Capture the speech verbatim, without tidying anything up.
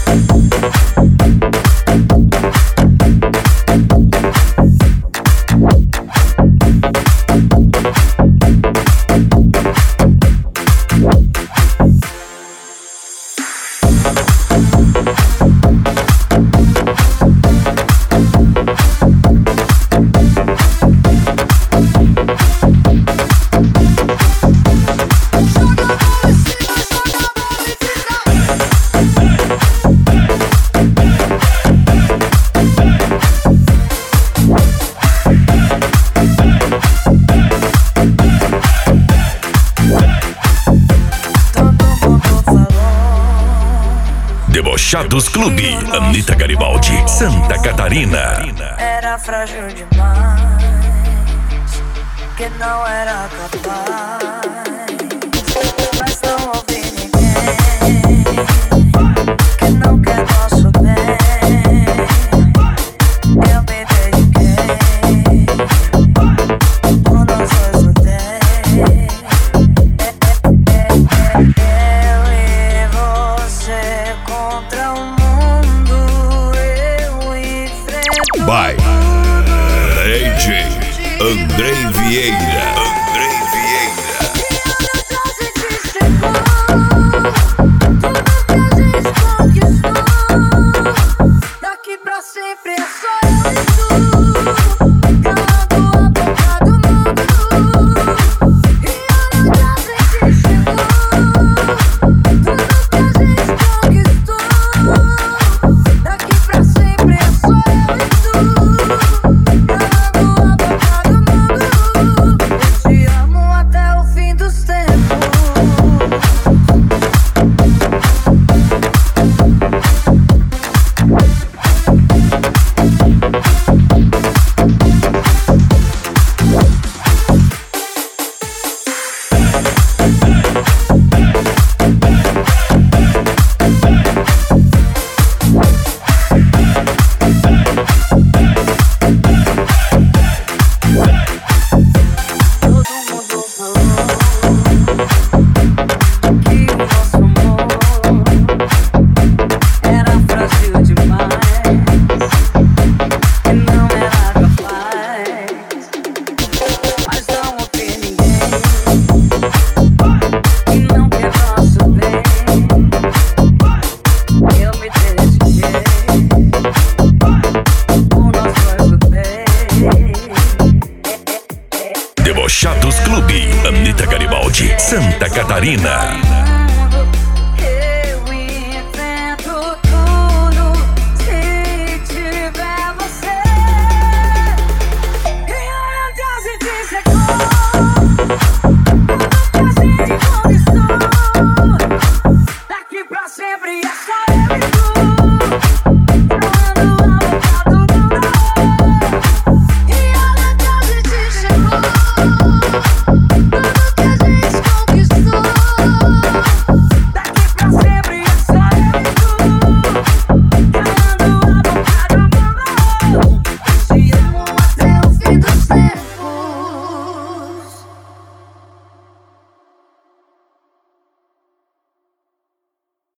Debochados Clube, Anitta Garibaldi, Santa Catarina. Era frágil demais, que não era capaz, mas não ouvi ninguém que não quer nosso bem. Eu me dediquei, por nós dois lutei. Eu e você contra o mundo, eu enfrento. By D J Andrei Vieira. Andrei Vieira. Daqui pra sempre é só eu e tu, calando a boca do mundo. E olha onde a gente chegou, tudo que a gente conquistou. Daqui pra sempre é só eu e tu, calando a boca do mundo. Eu te amo até o fim dos tempos. Todo mundo falou que o nosso amor era frágil demais, que não era capaz, mas não ouvi ninguém que não quer nosso bem. Eu me dediquei, por nós dois lutei. Debochados Clube, Anitta Garibaldi, Santa Catarina. Eu invento tudo se tiver você. E olha onde a gente chegou, tudo que a gente conquistou. Daqui pra sempre é só eu e tu.